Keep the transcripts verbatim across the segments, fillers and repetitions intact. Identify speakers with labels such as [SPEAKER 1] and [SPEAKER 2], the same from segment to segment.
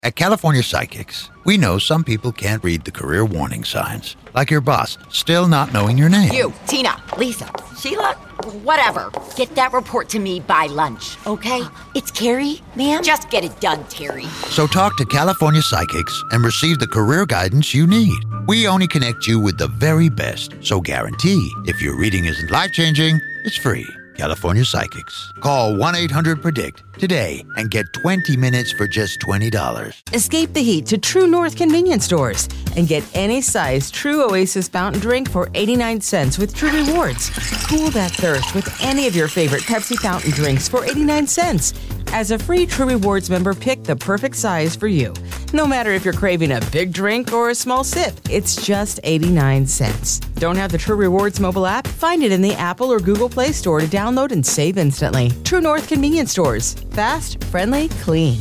[SPEAKER 1] At California Psychics, we know some people can't read the career warning signs, like your boss still not knowing your name.
[SPEAKER 2] You, Tina, Lisa, Sheila, whatever. Get that report to me by lunch, okay? It's Carrie, ma'am. Just get it done, Terry.
[SPEAKER 1] So talk to California Psychics and receive the career guidance you need. We only connect you with the very best, so guarantee if your reading isn't life-changing, it's free. California Psychics. Call one eight hundred predict today and get twenty minutes for just twenty dollars.
[SPEAKER 3] Escape the heat to True North convenience stores and get any size True Oasis fountain drink for eighty-nine cents with True Rewards. Cool that thirst with any of your favorite Pepsi fountain drinks for eighty-nine cents. As a free True Rewards member, pick the perfect size for you. No matter if you're craving a big drink or a small sip, it's just eighty-nine cents. Don't have the True Rewards mobile app? Find it in the Apple or Google Play Store to download and save instantly. True North convenience stores. Fast, friendly, clean.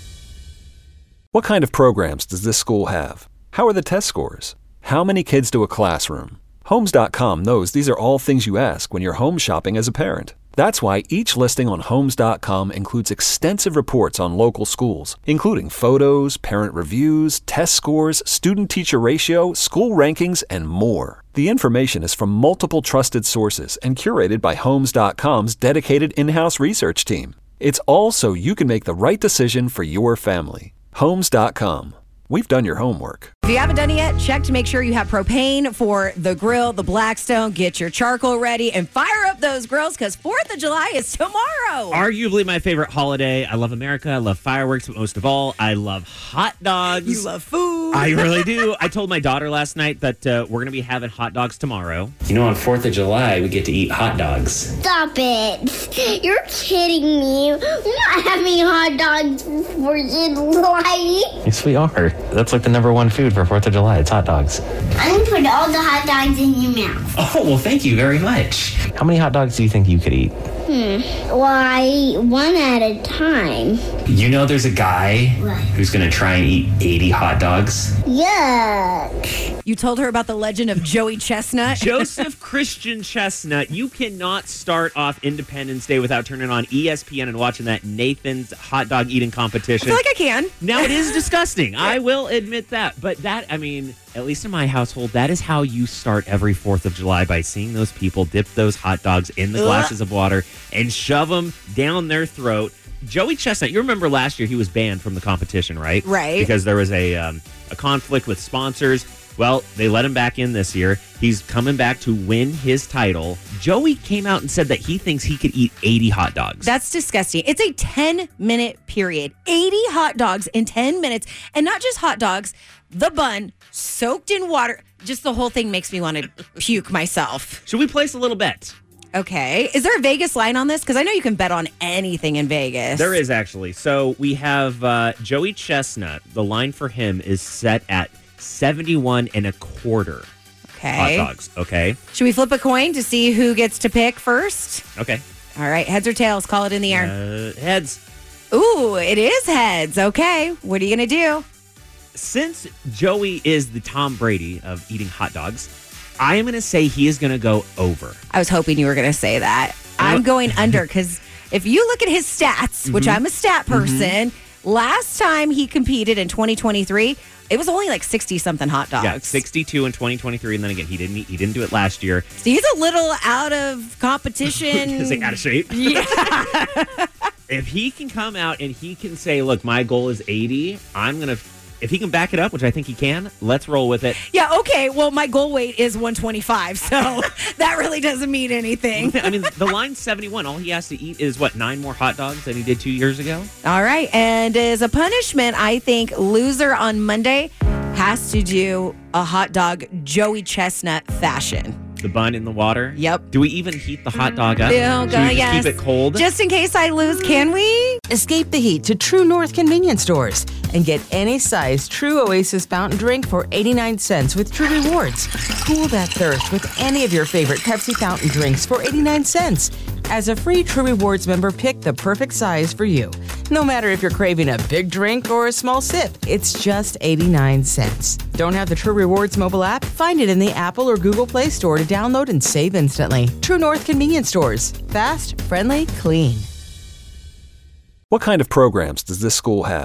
[SPEAKER 4] What kind of programs does this school have? How are the test scores? How many kids do a classroom? Homes dot com knows these are all things you ask when you're home shopping as a parent. That's why each listing on Homes dot com includes extensive reports on local schools, including photos, parent reviews, test scores, student-teacher ratio, school rankings, and more. The information is from multiple trusted sources and curated by Homes dot com's dedicated in-house research team. It's all so you can make the right decision for your family. Homes dot com. We've done your homework.
[SPEAKER 5] If you haven't done it yet, check to make sure you have propane for the grill, the Blackstone. Get your charcoal ready and fire up those grills because fourth of July is tomorrow.
[SPEAKER 6] Arguably my favorite holiday. I love America. I love fireworks, but most of all, I love hot dogs.
[SPEAKER 5] You love food.
[SPEAKER 6] I really do. I told my daughter last night that uh, we're going to be having hot dogs tomorrow.
[SPEAKER 7] You know, on fourth of July, we get to eat hot dogs.
[SPEAKER 8] Stop it. You're kidding me. We're not having hot dogs for fourth of July.
[SPEAKER 7] Yes, we are. That's like the number one food for fourth of July. It's hot dogs.
[SPEAKER 8] I'm going to put all the hot dogs in your mouth.
[SPEAKER 7] Oh, well, thank you very much. How many hot dogs do you think you could eat?
[SPEAKER 8] Hmm. Why, one at a time.
[SPEAKER 7] You know there's a guy
[SPEAKER 8] What?
[SPEAKER 7] who's going to try and eat eighty hot dogs?
[SPEAKER 8] Yuck.
[SPEAKER 5] You told her about the legend of Joey Chestnut.
[SPEAKER 6] Joseph Christian Chestnut. You cannot start off Independence Day without turning on E S P N and watching that Nathan's hot dog eating competition.
[SPEAKER 5] I feel like I can.
[SPEAKER 6] Now, it is disgusting. I will admit that. But that, I mean, at least in my household, that is how you start every fourth of July, by seeing those people dip those hot dogs in the glasses of water and shove them down their throat. Joey Chestnut, you remember last year he was banned from the competition, right?
[SPEAKER 5] Right.
[SPEAKER 6] Because there was a um, a conflict with sponsors. Well, they let him back in this year. He's coming back to win his title. Joey came out and said that he thinks he could eat eighty hot dogs.
[SPEAKER 5] That's disgusting. It's a ten-minute period. eighty hot dogs in ten minutes. And not just hot dogs, the bun soaked in water. Just the whole thing makes me want to puke myself.
[SPEAKER 6] Should we place a little bet?
[SPEAKER 5] Okay. Is there a Vegas line on this? Because I know you can bet on anything in Vegas.
[SPEAKER 6] There is, actually. So we have uh, Joey Chestnut. The line for him is set at seventy-one and a quarter
[SPEAKER 5] Okay.
[SPEAKER 6] hot dogs. Okay.
[SPEAKER 5] Should we flip a coin to see who gets to pick first?
[SPEAKER 6] Okay.
[SPEAKER 5] All right. Heads or tails? Call it in the air.
[SPEAKER 6] Uh, heads.
[SPEAKER 5] Ooh, it is heads. Okay. What are you going to do?
[SPEAKER 6] Since Joey is the Tom Brady of eating hot dogs, I am going to say he is going to go over.
[SPEAKER 5] I was hoping you were going to say that. I'm going under because if you look at his stats, mm-hmm. which I'm a stat person, mm-hmm. last time he competed in twenty twenty-three, it was only like sixty-something hot dogs.
[SPEAKER 6] Yeah, sixty-two in twenty twenty-three, and then again, he didn't he didn't do it last year.
[SPEAKER 5] So he's a little out of competition.
[SPEAKER 6] Is he out of shape?
[SPEAKER 5] Yeah.
[SPEAKER 6] If he can come out and he can say, look, my goal is eighty, I'm going to... If he can back it up, which I think he can, let's roll with it.
[SPEAKER 5] Yeah, okay. Well, my goal weight is one twenty-five, so that really doesn't mean anything.
[SPEAKER 6] I mean, the line's seventy-one. All he has to eat is, what, nine more hot dogs than he did two years ago?
[SPEAKER 5] All right. And as a punishment, I think loser on Monday has to do a hot dog Joey Chestnut fashion.
[SPEAKER 6] The bun in the water?
[SPEAKER 5] Yep.
[SPEAKER 6] Do we even heat the hot dog up?
[SPEAKER 5] Oh,
[SPEAKER 6] Should we just
[SPEAKER 5] yes.
[SPEAKER 6] keep it cold?
[SPEAKER 5] Just in case I lose, can we?
[SPEAKER 3] Escape the heat to True North convenience stores and get any size True Oasis fountain drink for eighty-nine cents with True Rewards. Cool that thirst with any of your favorite Pepsi fountain drinks for eighty-nine cents. As a free True Rewards member, pick the perfect size for you. No matter if you're craving a big drink or a small sip, it's just eighty-nine cents. Don't have the True Rewards mobile app? Find it in the Apple or Google Play Store to download and save instantly. True North convenience stores. Fast, friendly, clean.
[SPEAKER 4] What kind of programs does this school have?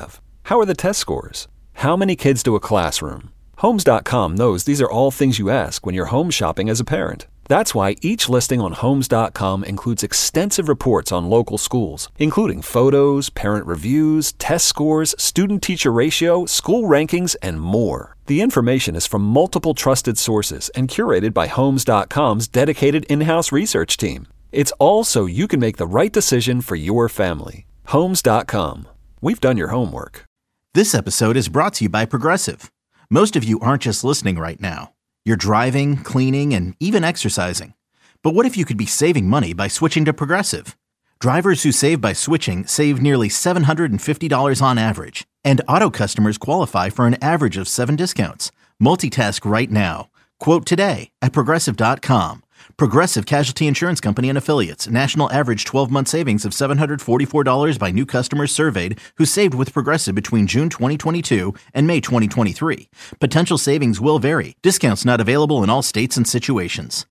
[SPEAKER 4] How are the test scores? How many kids to a classroom? Homes dot com knows these are all things you ask when you're home shopping as a parent. That's why each listing on Homes dot com includes extensive reports on local schools, including photos, parent reviews, test scores, student-teacher ratio, school rankings, and more. The information is from multiple trusted sources and curated by Homes dot com's dedicated in-house research team. It's all so you can make the right decision for your family. Homes dot com. We've done your homework.
[SPEAKER 9] This episode is brought to you by Progressive. Most of you aren't just listening right now. You're driving, cleaning, and even exercising. But what if you could be saving money by switching to Progressive? Drivers who save by switching save nearly seven hundred fifty dollars on average. And auto customers qualify for an average of seven discounts. Multitask right now. Quote today at Progressive dot com. Progressive Casualty Insurance Company and Affiliates. National average twelve-month savings of seven hundred forty-four dollars by new customers surveyed who saved with Progressive between June twenty twenty-two and May twenty twenty-three. Potential savings will vary. Discounts not available in all states and situations.